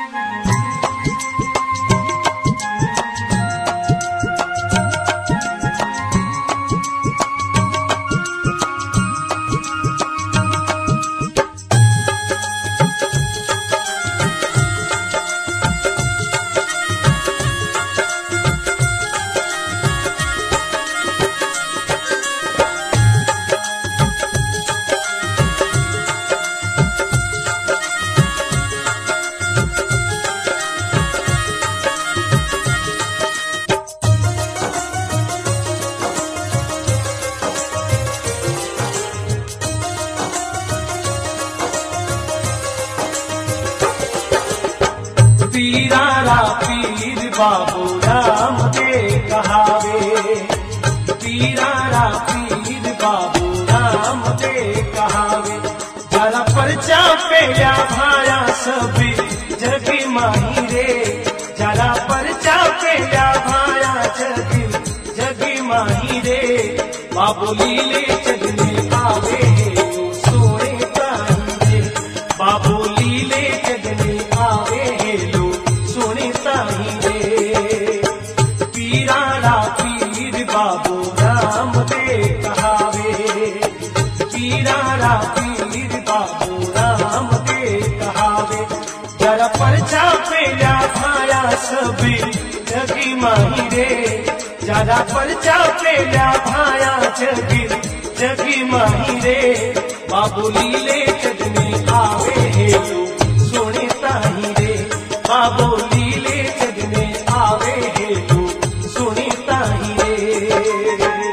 पीरारा पीर बाबू राम दे कहावे, पीरारा पीर बाबू राम दे कहावे। जरा परचा पेया भाया सभी जगी माही रे, जरा परचा पेया भाया जगी माही रे। बाबू लीले जगने आवे यो सोने ताई रे, बाबू लीले जगने आवे लो सोने ताई रे। पीरारा पीर बाबू राम दे कहावे, पीरारा पीर बाबू राम दे कहावे। जरा परचा पेया भाया सभी जगी माही रे, जरा परचा पेया भाया जगी माही रे। बाबू लीले जगने आवे लो सोने ताई रे, बाबू लीले जगने आवे लो सोने ताई रे।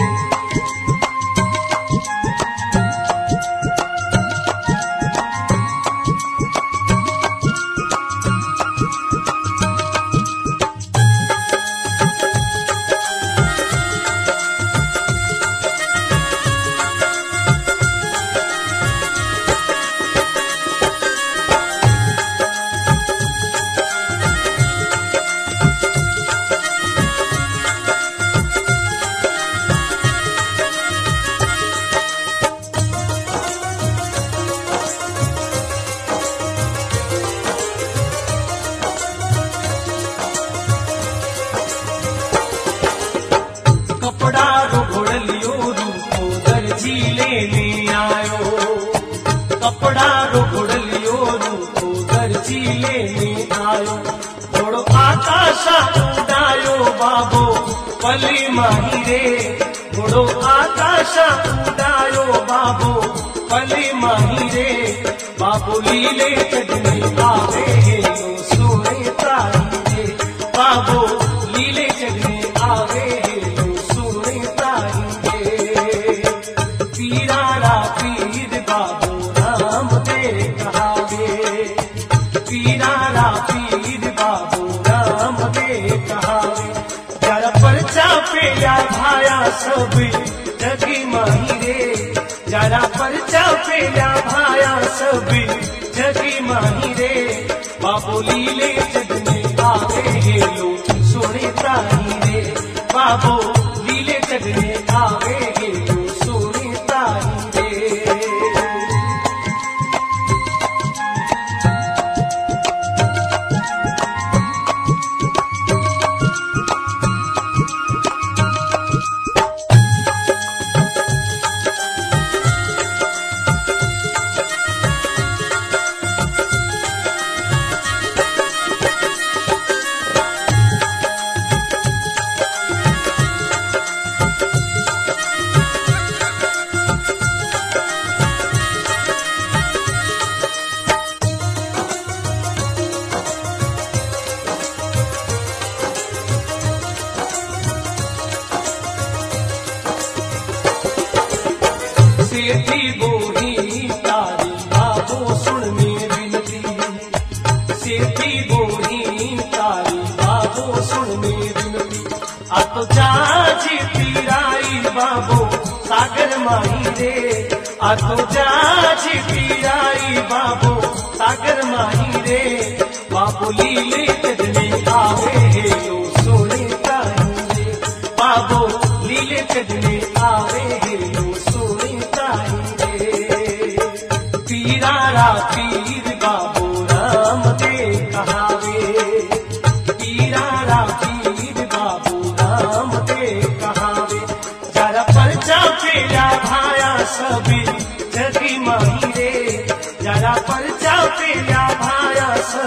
कपड़ा रो घोड़लियो रूपो दर्जी लेने आयो, कपड़ा रो घोड़लियो रूपो दर्जी लेने आयो। घोड़ो आकाशा उड़ायो बाबो पली माही रे, घोड़ो आकाशा उड़ायो बाबो पली माही रे। बाबू लीले जगने आवे लो सोने ताई रे, बाबू लीले जगने आवे लो सोने ताई रे। पीरारा पीर बाबू राम दे कहावे, पीरारा पीर बाबू राम दे कहावे। जरा परचा पेया भाया सभी जगी माही रे, जरा परचा पेया भाया सभी जगी माही रे। बाबू लीले जगने आवे लो सोने ताई रे, बाबू लीले जगने आवे लो सोने ताई रे। सेठी बोही तारी बाबो सुन मेरी विनती, सेठी बोही तारी बाबो सुन मेरी विनती। आ तो जाजी पीराई बाबो सागर माही रे, आ तो जाजी पीराई बाबो सागर माही रे। बाबू लीले जगने आवे लो सोने ताई रे, बाबू लीले जगने आवे लो सोने ताई रे। पीरारा पीर बाबू राम दे कहावे,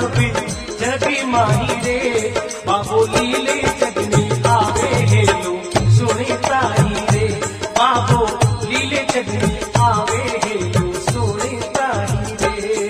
सभी जगी माही रे बाबो लीले जगने आवे हेलो सुने ताही रे बाबो लीले जगने आवे हेलो सुने ताही रे।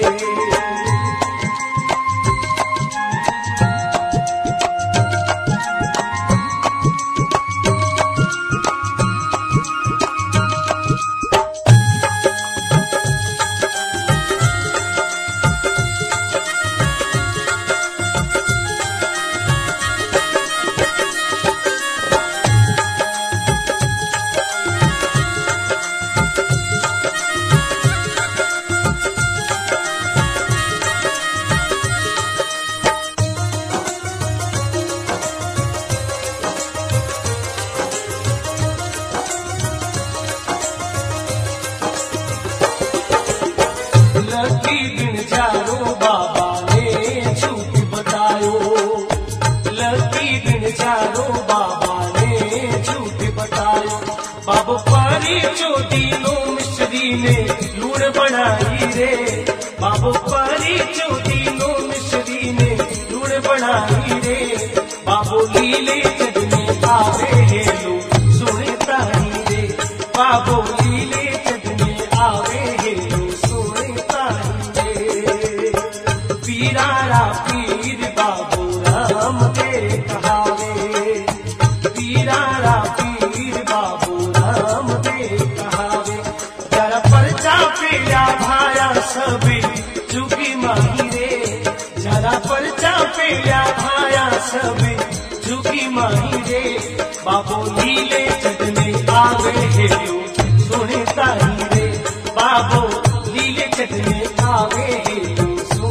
लकी दिन चारो बाबा ने झूठ बतायो, लकी दिन चारो बाबा ने झूठ बतायो। बाबा पारी चौदीनो मिश्री ने लूण बनाई रे बाबा पारी चौदीनो मिश्री ने लूण बनाई रे बाबो लीले जगने आवे हेलो सुने ताही रे बाबो लीले जगने आवे हेलो पीरारा पीर बाबू राम दे कहावे, पीरारा पीर बाबू राम दे कहावे। जरा परचा पीड़ा भाया सभी झुकी माही रे जरा परचा पीड़ा भाया सभी झुकी माही रे बाबू लीले जगने आवे हेलो सुने ताही रे बाबू लीले जगने आवे हेलो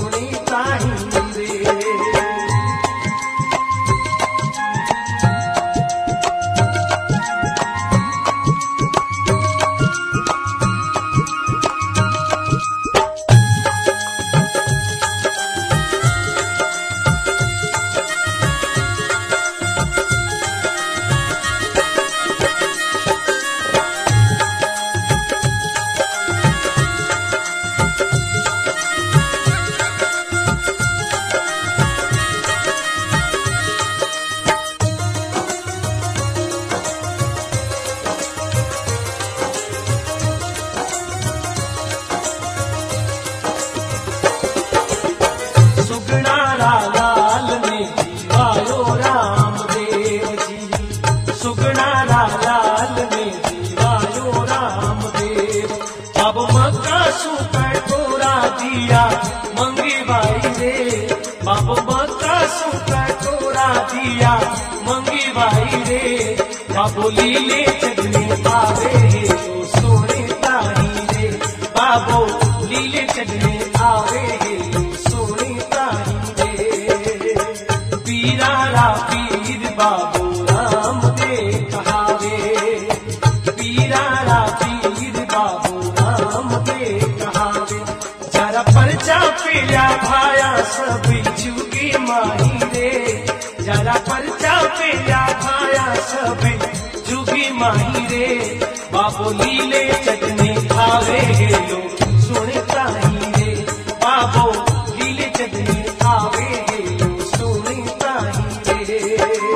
अब मक्का सुकर तोरा दिया मंगी भाई रे बाबू मक्का सुकर तोरा दिया मंगी भाई रे बाबू लीले जगने आवे हेलो सोने ताही रे बाबू लीले जगने आवे हेलो सोने ताही रे। पीरारा पीर बाबू राम दे कहावे, पीरारा पीर बाबू राम दे कहावे। जरा परचा पीड़ा भाया सभी झुकी माही रे जरा परचा पीड़ा भाया सभी झुकी माही रे बाबू लीले जगने आवे हेलो सुने ताही रे बाबू लीले जगने आवे हेलो सुने ताही रे।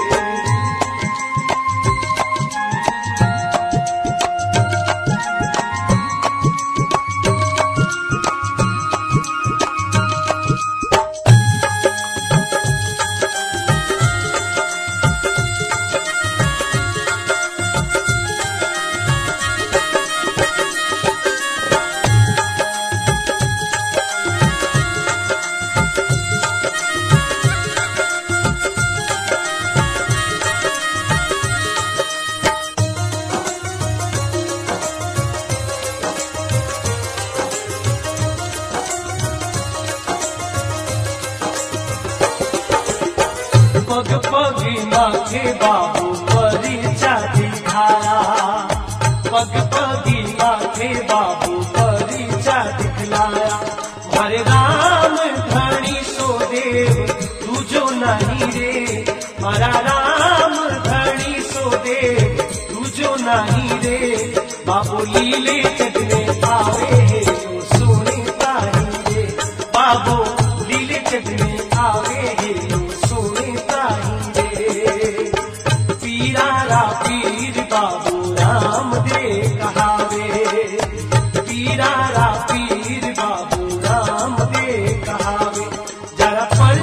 पग पगी माथे बाबू परिचा दिखाया, पग पगी माथे बाबू परिचा दिखलाया। हरे राम धनी सो देव तुझो नहीं रे हरा राम धनी सो देव तुझो नहीं रे बाबू लीले जगने आवे जो सोने ताही रे बाबू लीले जगने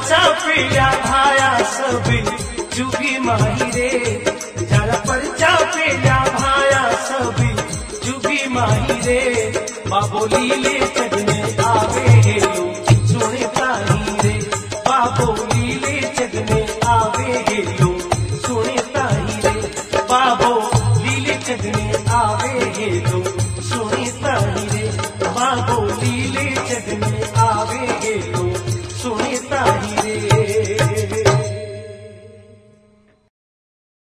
परचा पीला भाया सब जुगी माही रे जरा परचा पीला भाया सब जुगी माही रे बाबोली ले चढ़ने आवे हेलो सुने ताही रे बाबोली